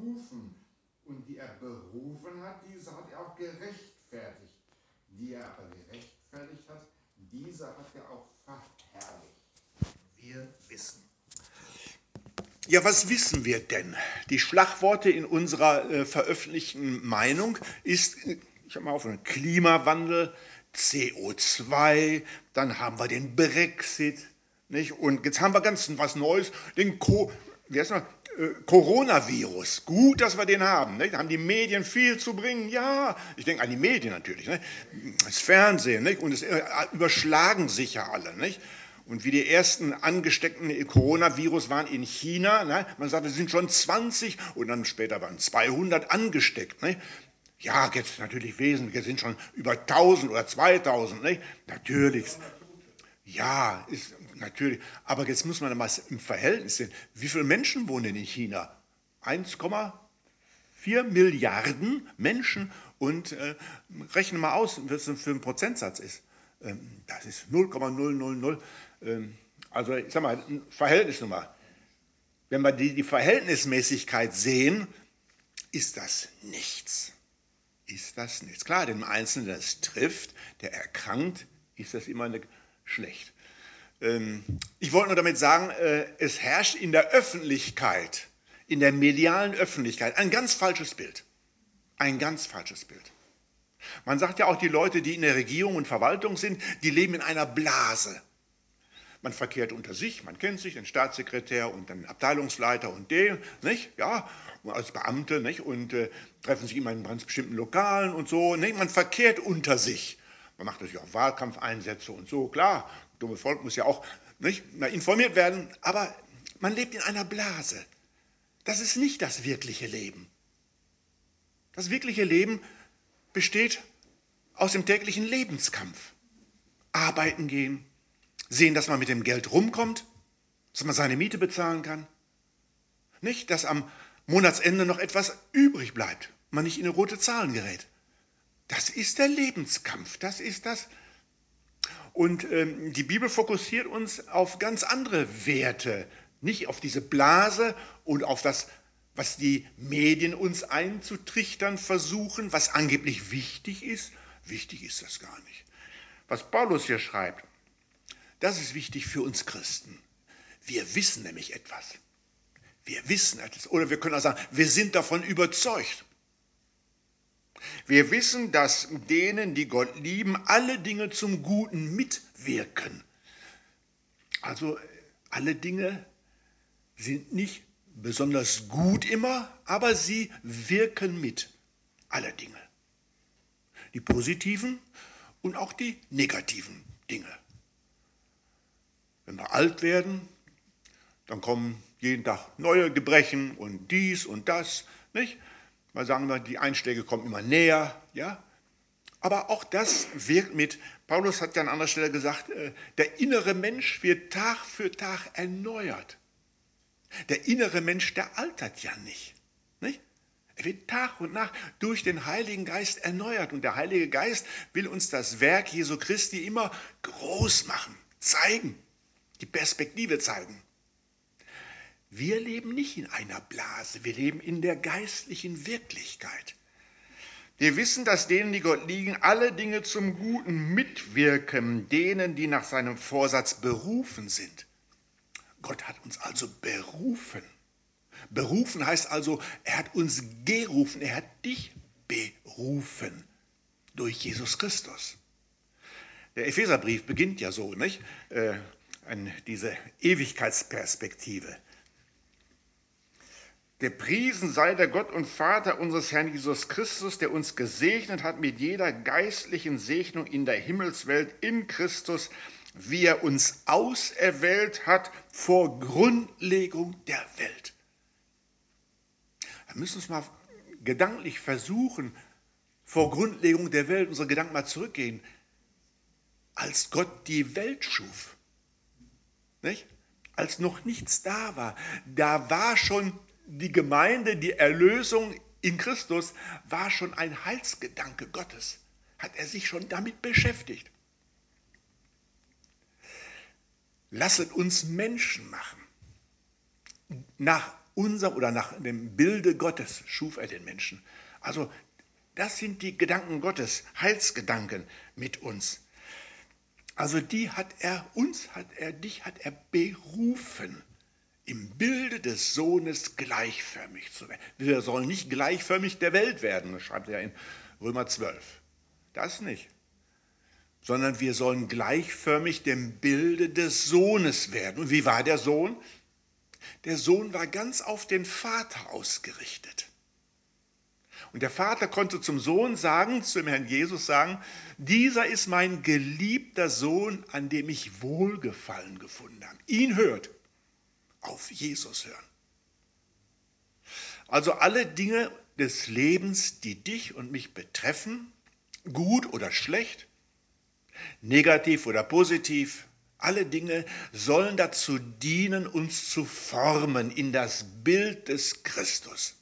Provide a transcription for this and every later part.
berufen. Und die er berufen hat, diese hat er auch gerechtfertigt. Die er aber gerechtfertigt hat, diese hat er auch verherrlicht. Wir wissen. Ja, was wissen wir denn? Die Schlagworte in unserer veröffentlichten Meinung ist, ich habe mal auf den Klimawandel, CO2, dann haben wir den Brexit, nicht? Und jetzt haben wir ganz was Neues, den Coronavirus. Gut, dass wir den haben. Nicht? Da haben die Medien viel zu bringen. Ja, ich denke an die Medien natürlich. Nicht? Das Fernsehen. Nicht? Und es überschlagen sich ja alle. Nicht? Und wie die ersten angesteckten Coronavirus waren in China, ne? Man sagt, es sind schon 20 und dann später waren 200 angesteckt. Ne? Ja, jetzt natürlich wesentlich, es sind schon über 1000 oder 2000. Ne? Natürlich. Ja, ist natürlich. Aber jetzt muss man mal im Verhältnis sehen. Wie viele Menschen wohnen in China? 1,4 Milliarden Menschen. Und rechne mal aus, was das für ein Prozentsatz ist. Das ist 0,000. Also ich sag mal, Verhältnisnummer. Wenn wir die Verhältnismäßigkeit sehen, ist das nichts. Ist das nichts. Klar, den Einzelnen, der es trifft, der erkrankt, ist das immer schlecht. Ich wollte nur damit sagen, es herrscht in der Öffentlichkeit, in der medialen Öffentlichkeit, ein ganz falsches Bild. Ein ganz falsches Bild. Man sagt ja auch, die Leute, die in der Regierung und Verwaltung sind, die leben in einer Blase. Man verkehrt unter sich, man kennt sich, den Staatssekretär und den Abteilungsleiter und den, nicht? Ja, als Beamte, nicht? Und treffen sich immer in ganz bestimmten Lokalen und so. Nicht? Man verkehrt unter sich. Man macht natürlich auch Wahlkampfeinsätze und so, klar. Das dumme Volk muss ja auch nicht, informiert werden, aber man lebt in einer Blase. Das ist nicht das wirkliche Leben. Das wirkliche Leben besteht aus dem täglichen Lebenskampf. Arbeiten gehen, sehen, dass man mit dem Geld rumkommt, dass man seine Miete bezahlen kann. Nicht, dass am Monatsende noch etwas übrig bleibt, man nicht in eine rote Zahlen gerät. Das ist der Lebenskampf, das ist das. Und die Bibel fokussiert uns auf ganz andere Werte, nicht auf diese Blase und auf das, was die Medien uns einzutrichtern versuchen, was angeblich wichtig ist. Wichtig ist das gar nicht. Was Paulus hier schreibt, das ist wichtig für uns Christen. Wir wissen nämlich etwas. Wir wissen etwas. Oder wir können auch sagen, wir sind davon überzeugt. Wir wissen, dass denen, die Gott lieben, alle Dinge zum Guten mitwirken. Also alle Dinge sind nicht besonders gut immer, aber sie wirken mit. Alle Dinge. Die positiven und auch die negativen Dinge. Wenn wir alt werden, dann kommen jeden Tag neue Gebrechen und dies und das, nicht? Mal sagen wir, die Einschläge kommen immer näher, ja? Aber auch das wirkt mit. Paulus hat ja an anderer Stelle gesagt, der innere Mensch wird Tag für Tag erneuert. Der innere Mensch, der altert ja nicht. Er wird Tag und Nacht durch den Heiligen Geist erneuert. Und der Heilige Geist will uns das Werk Jesu Christi immer groß machen, zeigen, die Perspektive zeigen. Wir leben nicht in einer Blase, wir leben in der geistlichen Wirklichkeit. Wir wissen, dass denen, die Gott lieben, alle Dinge zum Guten mitwirken, denen, die nach seinem Vorsatz berufen sind. Gott hat uns also berufen. Berufen heißt also, er hat uns gerufen, er hat dich berufen durch Jesus Christus. Der Epheserbrief beginnt ja so, nicht? Diese Ewigkeitsperspektive. Gepriesen sei der Gott und Vater unseres Herrn Jesus Christus, der uns gesegnet hat mit jeder geistlichen Segnung in der Himmelswelt in Christus, wie er uns auserwählt hat vor Grundlegung der Welt. Wir müssen uns mal gedanklich versuchen, vor Grundlegung der Welt unsere Gedanken mal zurückgehen. Als Gott die Welt schuf, nicht? Als noch nichts da war schon die Gemeinde, die Erlösung in Christus, war schon ein Heilsgedanke Gottes. Hat er sich schon damit beschäftigt. Lasset uns Menschen machen, nach unserem oder nach dem Bilde Gottes schuf er den Menschen. Also das sind die Gedanken Gottes, Heilsgedanken mit uns. Also dich hat er berufen, im Bilde des Sohnes gleichförmig zu werden. Wir sollen nicht gleichförmig der Welt werden, das schreibt er in Römer 12. Das nicht. Sondern wir sollen gleichförmig dem Bilde des Sohnes werden. Und wie war der Sohn? Der Sohn war ganz auf den Vater ausgerichtet. Und der Vater konnte zum Sohn sagen, zum Herrn Jesus sagen, dieser ist mein geliebter Sohn, an dem ich Wohlgefallen gefunden habe. Ihn hört, auf Jesus hören. Also alle Dinge des Lebens, die dich und mich betreffen, gut oder schlecht, negativ oder positiv, alle Dinge sollen dazu dienen, uns zu formen in das Bild des Christus.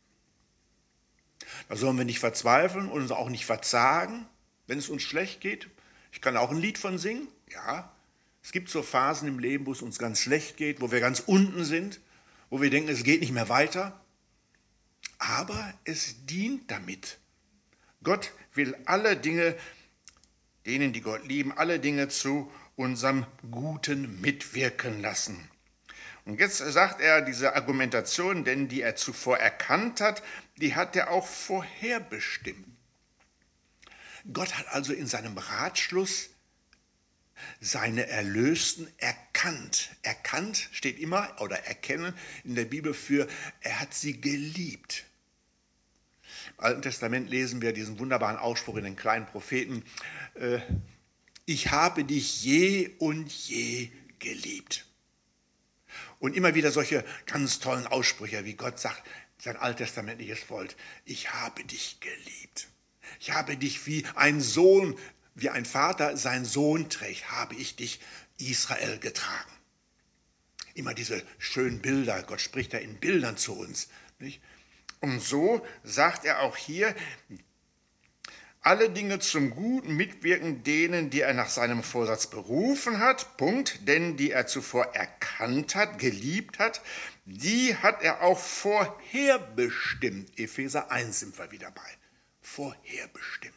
Da sollen wir nicht verzweifeln und uns auch nicht verzagen, wenn es uns schlecht geht. Ich kann auch ein Lied von singen, ja. Es gibt so Phasen im Leben, wo es uns ganz schlecht geht, wo wir ganz unten sind, wo wir denken, es geht nicht mehr weiter. Aber es dient damit. Gott will alle Dinge, denen, die Gott lieben, alle Dinge zu unserem Guten mitwirken lassen. Und jetzt sagt er, diese Argumentation, denn die er zuvor erkannt hat, die hat er auch vorherbestimmt. Gott hat also in seinem Ratschluss seine Erlösten erkannt. Erkannt steht immer, oder erkennen in der Bibel für, er hat sie geliebt. Im Alten Testament lesen wir diesen wunderbaren Ausspruch in den kleinen Propheten, ich habe dich je und je geliebt. Und immer wieder solche ganz tollen Aussprüche, wie Gott sagt, sein alttestamentliches Volk, ich habe dich geliebt. Ich habe dich wie ein Sohn, wie ein Vater seinen Sohn trägt, habe ich dich, Israel, getragen. Immer diese schönen Bilder, Gott spricht ja in Bildern zu uns. Nicht? Und so sagt er auch hier, alle Dinge zum Guten mitwirken denen, die er nach seinem Vorsatz berufen hat, Punkt, denn die er zuvor erkannt hat, geliebt hat, die hat er auch vorherbestimmt. Epheser 1 sind wir wieder bei. Vorherbestimmt.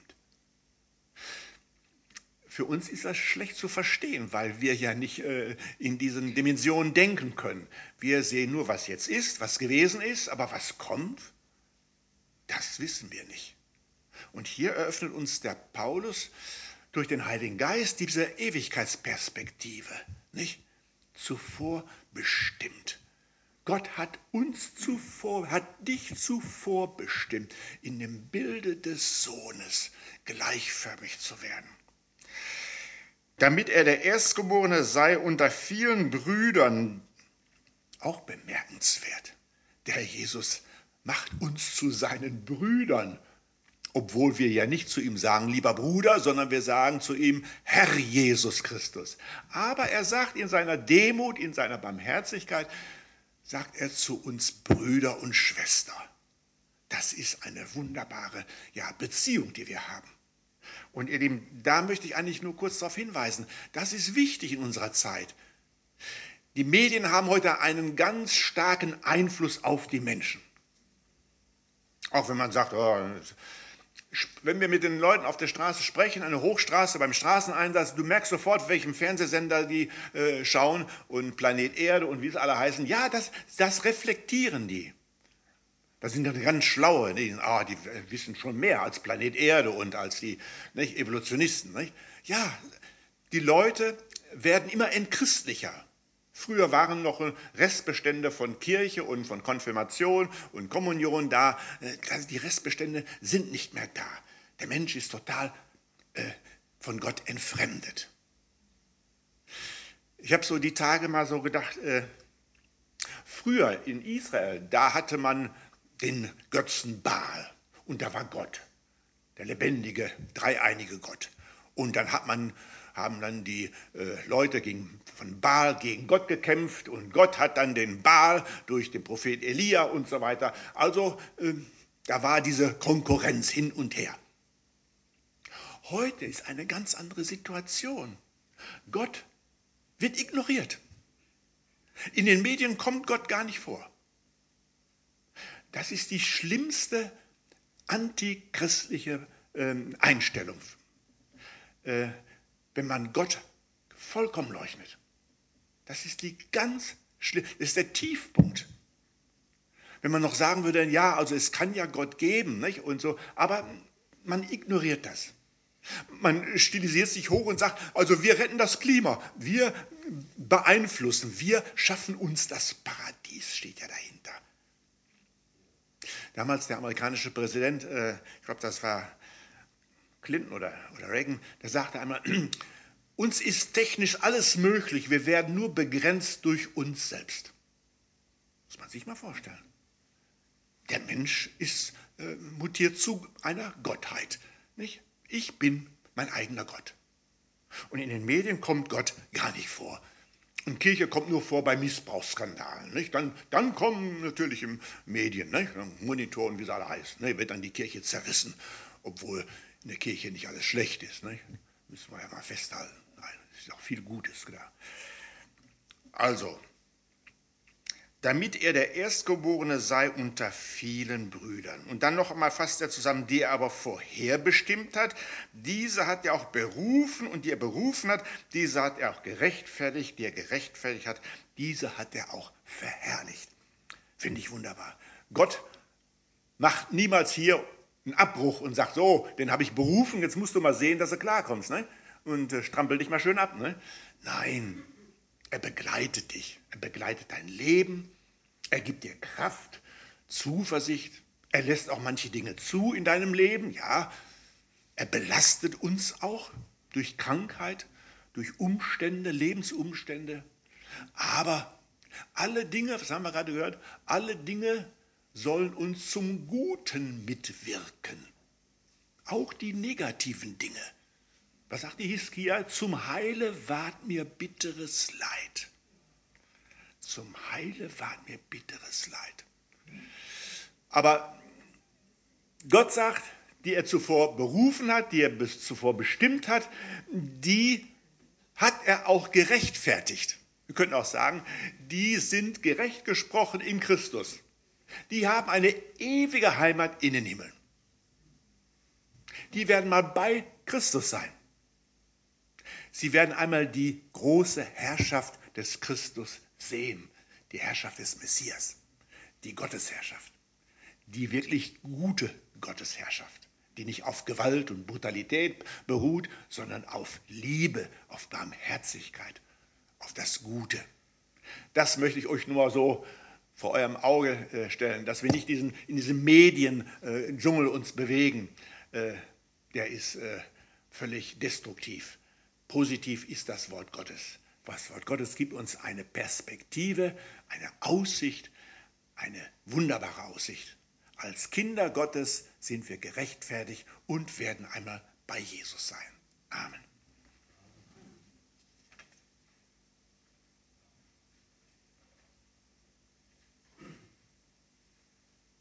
Für uns ist das schlecht zu verstehen, weil wir ja nicht in diesen Dimensionen denken können. Wir sehen nur, was jetzt ist, was gewesen ist, aber was kommt, das wissen wir nicht. Und hier eröffnet uns der Paulus durch den Heiligen Geist diese Ewigkeitsperspektive, nicht? Zuvor bestimmt. Gott hat dich zuvor bestimmt, in dem Bilde des Sohnes gleichförmig zu werden. Damit er der Erstgeborene sei unter vielen Brüdern, auch bemerkenswert. Der Herr Jesus macht uns zu seinen Brüdern, obwohl wir ja nicht zu ihm sagen, lieber Bruder, sondern wir sagen zu ihm, Herr Jesus Christus. Aber er sagt in seiner Demut, in seiner Barmherzigkeit, sagt er zu uns Brüder und Schwester. Das ist eine wunderbare Beziehung, die wir haben. Und ihr Lieben, da möchte ich eigentlich nur kurz darauf hinweisen, das ist wichtig in unserer Zeit. Die Medien haben heute einen ganz starken Einfluss auf die Menschen. Auch wenn man sagt, wenn wir mit den Leuten auf der Straße sprechen, eine Hochstraße beim Straßeneinsatz, du merkst sofort, welchem Fernsehsender die schauen und Planet Erde und wie es alle heißen. Ja, das reflektieren die. Das sind ja ganz Schlaue, die wissen schon mehr als Planet Erde und als die Evolutionisten. Nicht? Ja, die Leute werden immer entchristlicher. Früher waren noch Restbestände von Kirche und von Konfirmation und Kommunion da. Die Restbestände sind nicht mehr da. Der Mensch ist total von Gott entfremdet. Ich habe so die Tage mal so gedacht, früher in Israel, da hatte man den Götzen Baal und da war Gott, der lebendige, dreieinige Gott. Und dann haben dann die Leute von Baal gegen Gott gekämpft und Gott hat dann den Baal durch den Prophet Elia und so weiter. Also da war diese Konkurrenz hin und her. Heute ist eine ganz andere Situation. Gott wird ignoriert. In den Medien kommt Gott gar nicht vor. Das ist die schlimmste antichristliche Einstellung, wenn man Gott vollkommen leugnet. Das ist die ganz schlimm, das ist der Tiefpunkt. Wenn man noch sagen würde, ja, also es kann ja Gott geben, nicht? Und so, aber man ignoriert das. Man stilisiert sich hoch und sagt, also wir retten das Klima, wir beeinflussen, wir schaffen uns das Paradies, steht ja dahinter. Damals der amerikanische Präsident, ich glaube, das war Clinton oder Reagan, der sagte einmal, uns ist technisch alles möglich, wir werden nur begrenzt durch uns selbst. Muss man sich mal vorstellen. Der Mensch ist mutiert zu einer Gottheit. Nicht? Ich bin mein eigener Gott. Und in den Medien kommt Gott gar nicht vor. Und Kirche kommt nur vor bei Missbrauchsskandalen. Nicht? Dann kommen natürlich im Medien, nicht? Monitor und wie es alle heißt, nicht? Wird dann die Kirche zerrissen, obwohl in der Kirche nicht alles schlecht ist. Nicht? Müssen wir ja mal festhalten. Nein, es ist auch viel Gutes da. Also, damit er der Erstgeborene sei unter vielen Brüdern. Und dann noch einmal fasst er zusammen, die er aber vorherbestimmt hat, diese hat er auch berufen und die er berufen hat, diese hat er auch gerechtfertigt, die er gerechtfertigt hat, diese hat er auch verherrlicht. Finde ich wunderbar. Gott macht niemals hier einen Abbruch und sagt, so, den habe ich berufen, jetzt musst du mal sehen, dass du klarkommst, ne? Und strampel dich mal schön ab. Ne? Nein, er begleitet dich, er begleitet dein Leben, er gibt dir Kraft, Zuversicht, er lässt auch manche Dinge zu in deinem Leben, ja, er belastet uns auch durch Krankheit, durch Umstände, Lebensumstände, aber alle Dinge, was haben wir gerade gehört, alle Dinge sollen uns zum Guten mitwirken, auch die negativen Dinge. Was sagt die Hiskia? Zum Heile ward mir bitteres Leid. Zum Heile ward mir bitteres Leid. Aber Gott sagt, die er zuvor berufen hat, die er zuvor bestimmt hat, die hat er auch gerechtfertigt. Wir könnten auch sagen, die sind gerecht gesprochen in Christus. Die haben eine ewige Heimat in den Himmel. Die werden mal bei Christus sein. Sie werden einmal die große Herrschaft des Christus sehen, die Herrschaft des Messias, die Gottesherrschaft, die wirklich gute Gottesherrschaft, die nicht auf Gewalt und Brutalität beruht, sondern auf Liebe, auf Barmherzigkeit, auf das Gute. Das möchte ich euch nur mal so vor eurem Auge stellen, dass wir nicht in diesem Medien-Dschungel uns bewegen. Der ist völlig destruktiv. Positiv ist das Wort Gottes. Das Wort Gottes gibt uns eine Perspektive, eine Aussicht, eine wunderbare Aussicht. Als Kinder Gottes sind wir gerechtfertigt und werden einmal bei Jesus sein. Amen.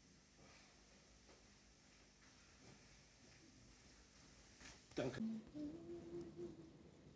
Danke.